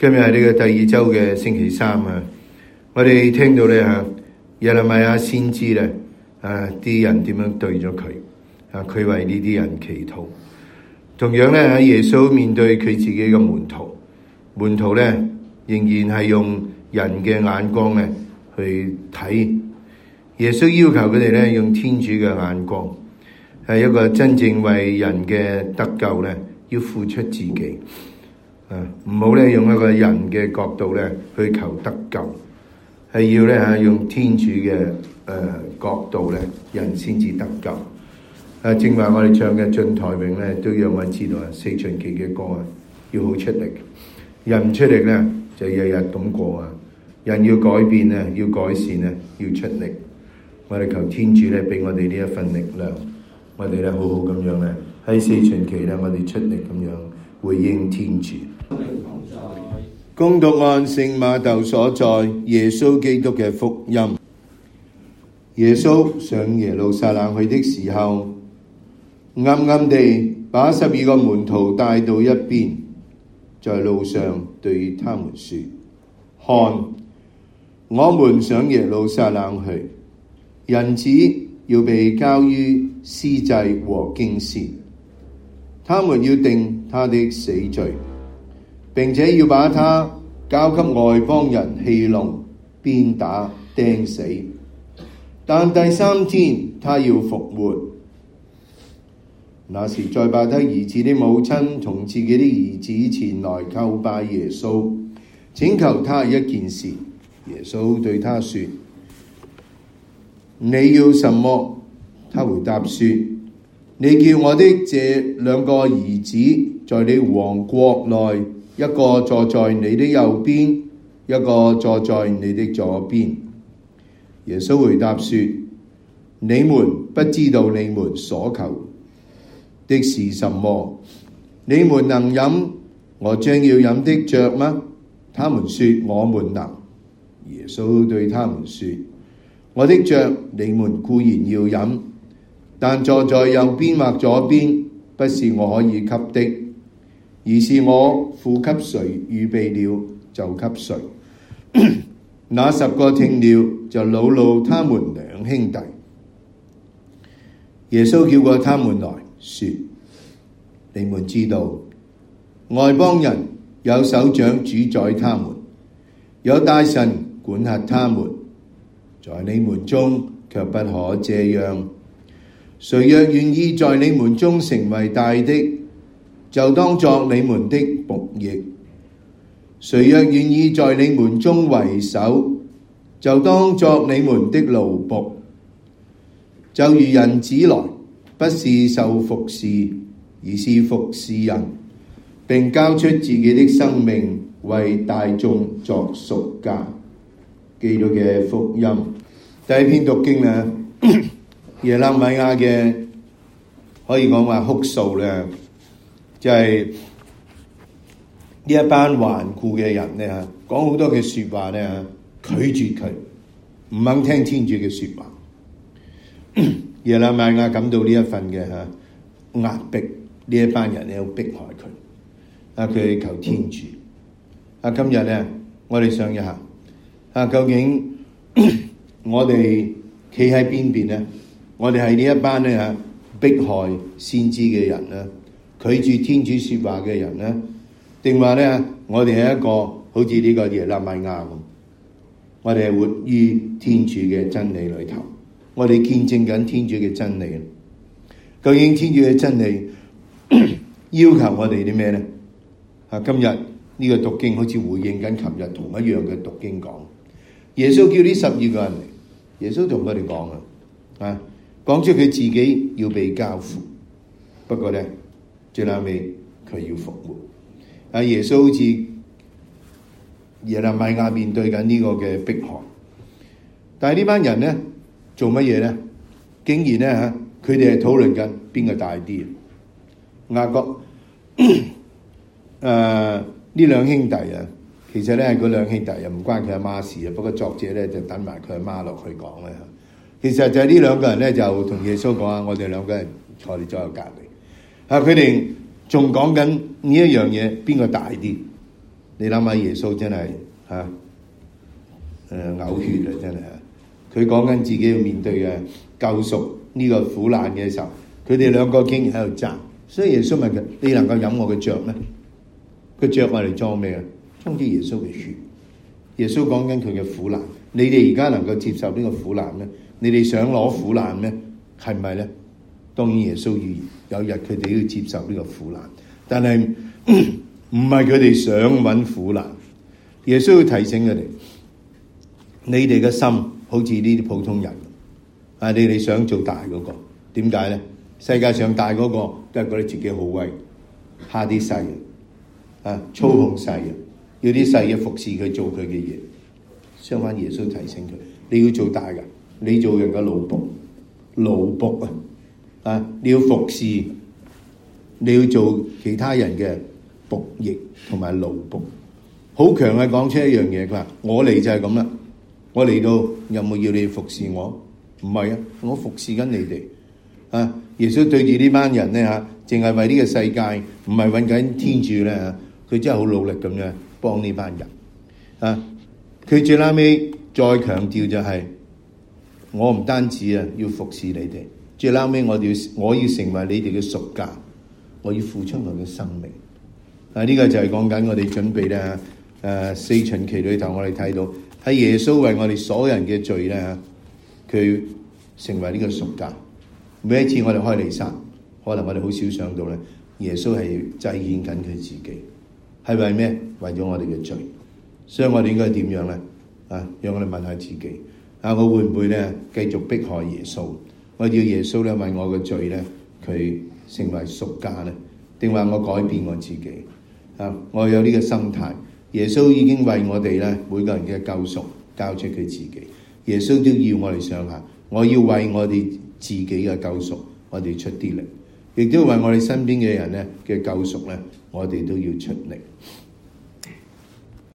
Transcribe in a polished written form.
今日係呢個第二周嘅星期三啊！我哋聽到咧耶利米亞先知咧啲人點樣對咗佢佢為呢啲人祈禱。同樣咧喺耶穌面對佢自己嘅門徒咧仍然係用人嘅眼光咧去睇。耶穌要求佢哋咧用天主嘅眼光，係一個真正為人嘅得救咧要付出自己。唔好咧用一個人嘅角度咧去求得救，係要咧用天主嘅角度咧，人先至得救。正話我哋唱嘅進台詠咧，都讓我知道四旬期嘅歌要好出力。人唔出力咧，就日日咁過人要改變咧，要改善咧，要出力。我哋求天主咧，俾我哋呢一份力量，我哋咧好好咁樣咧喺四旬期咧，我哋出力咁樣回應天主。恭讀按聖瑪竇所載耶穌基督嘅福音。耶穌上耶路撒冷去的時候，暗暗地把12個門徒帶到一邊，在路上對他們說：看，我們上耶路撒冷去，人子要被交於司祭和經師，他們要定他的死罪，並且要把他交給外邦人戲弄、鞭打、釘死。但第3天他要復活。那時載伯德兒子的母親同自己的兒子前來叩拜耶穌，請求他一件事。耶穌對他說：你要什麼？他回答說：你叫我的這2個兒子在你王國內，一個坐在你的右邊，一個坐在你的左邊。耶穌回答說：你們不知道你們所求的是什麼？你們能飲我將要飲的爵嗎？他們說：我們能。耶穌對他們說：我的爵你們固然要飲，但坐在右邊或左邊，不是我可以給的，而是我父給誰預備了就給誰。那10個聽了就惱怒他們2兄弟。耶穌叫過他們來說：你們知道外邦人有首長主宰他們，有大臣管轄他們，在你們中卻不可這樣。誰若願意在你們中成為大的，就當作你們的僕役；誰若願意在你們中為首，就當作你們的奴僕。就如人子來，不是受服侍，而是服侍人，並交出自己的生命為大眾作贖價。基督嘅福音。第一篇讀經耶利米亞嘅可以講話哭訴咧，就係呢一班頑固嘅人咧，講好多嘅說話咧，拒絕佢，唔肯聽天主嘅說話。耶利米亞感到呢一份嘅壓迫，呢一班人咧要迫害佢，佢求天主。今日咧，我哋想一下，究竟我哋企喺邊邊咧？我哋係呢一班咧迫害先知嘅人咧，拒絕天主說話嘅人咧，定話咧我哋係一個好似呢個耶利米亞咁，我哋係活於天主嘅真理裏頭，我哋見證緊天主嘅真理。究竟天主嘅真理要求我哋啲咩咧？今日呢個讀經好似回應緊琴日同一樣嘅讀經講，耶穌叫呢12個人嚟，耶穌同佢哋講講出佢自己要被交付，不過咧最後尾佢要復活。耶穌好似耶利米亞面對緊呢個嘅迫害，但係呢班人咧做乜嘢咧？竟然咧佢哋係討論緊邊個大啲。雅各呢2兄弟其實咧嗰2兄弟又唔關佢阿媽事啊，不過作者咧就等埋佢阿媽落去講咧。其實就係呢2個人咧，就同耶穌講我哋2個人坐你左右隔離。佢哋仲講緊呢一樣嘢，邊個大啲？ 你諗下耶穌真係嘔血啊！真係佢講緊自己要面對嘅救贖呢個苦難嘅時候，佢哋兩個竟然喺度爭，所以耶穌問佢：你能夠飲我嘅爵咩？個爵我嚟裝咩啊？裝住耶穌嘅血。耶穌講緊佢嘅苦難，你哋而家能夠接受呢個苦難咩？你哋想攞苦難咩？係咪咧？當然耶穌預言有日佢哋要接受呢個苦難，但係唔係佢哋想揾苦難。耶穌要提醒佢哋：你哋嘅心好似呢啲普通人，你哋想做大嗰個，點解咧？世界上大嗰個都係覺得自己好威，蝦啲細嘅，操控細嘅，要啲細嘅服侍佢做佢嘅嘢。相反，耶穌提醒佢：你要做大嘅，你做人嘅奴僕啊！你要服侍，你要做其他人嘅僕役同埋奴僕。好強嘅講出一樣嘢，佢話：我嚟就係咁啦，我嚟到有冇要你服侍我？唔係啊，我服侍緊你哋啊！耶穌對住呢班人咧淨係為呢個世界，唔係揾緊天主咧佢真係好努力咁樣幫呢班人啊！佢最拉尾再強調就係、我唔單止要服侍你哋，最拉尾我要成為你哋嘅贖價，我要付出我嘅生命。呢個就係講緊我哋準備咧四旬期裏頭，我哋睇到喺耶穌為我哋所有人嘅罪咧，佢成為呢個贖價。每一次我哋開彌撒，可能我哋好少想到咧，耶穌係祭獻緊佢自己，係為咩？為咗我哋嘅罪。所以我哋應該點樣咧？讓我哋問下自己，我會唔會咧繼續迫害耶穌？我要耶穌咧為我嘅罪咧，佢成為贖價咧，定話我改變我自己？我有呢個心態。耶穌已經為我哋咧每個人嘅救贖交出佢自己。耶穌都要我哋想下，我要為我哋自己嘅救贖，我哋出啲力，亦都為我哋身邊嘅人咧嘅救贖咧，我哋都要出力。